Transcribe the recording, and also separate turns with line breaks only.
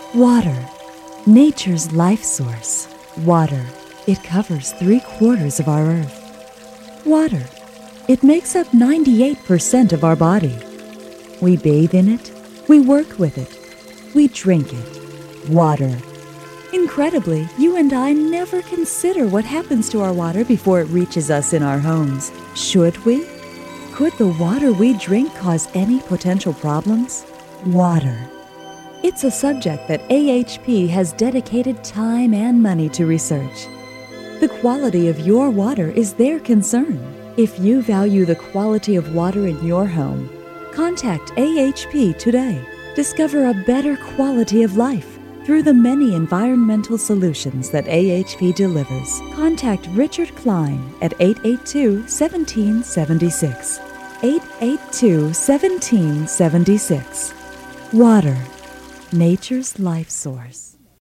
Water, nature's life source. Water, it covers 3/4 of our earth. Water, it makes up 98% of our body. We bathe in it, we work with it, we drink it. Water. Incredibly, you and I never consider what happens to our water before it reaches us in our homes. Should we? Could the water we drink cause any potential problems? Water. It's a subject that AHP has dedicated time and money to research. The quality of your water is their concern. If you value the quality of water in your home, contact AHP today. Discover a better quality of life through the many environmental solutions that AHP delivers. Contact Richard Klein at 882-1776. 882-1776. Water, nature's life source.